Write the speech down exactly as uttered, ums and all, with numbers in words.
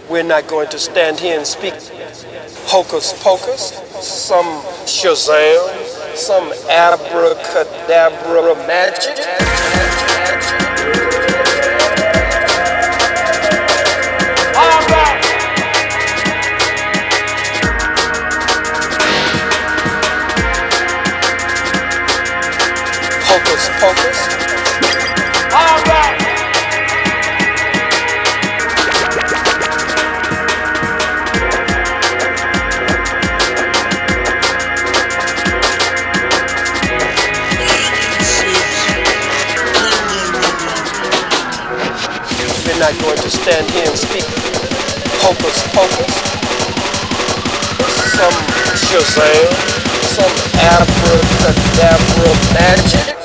We're not going to stand here and speak hocus pocus, some Shazam, some abracadabra magic. Hocus pocus. All right. We're not going to stand here and speak hocus pocus, some Shazam, some abracadabra magic.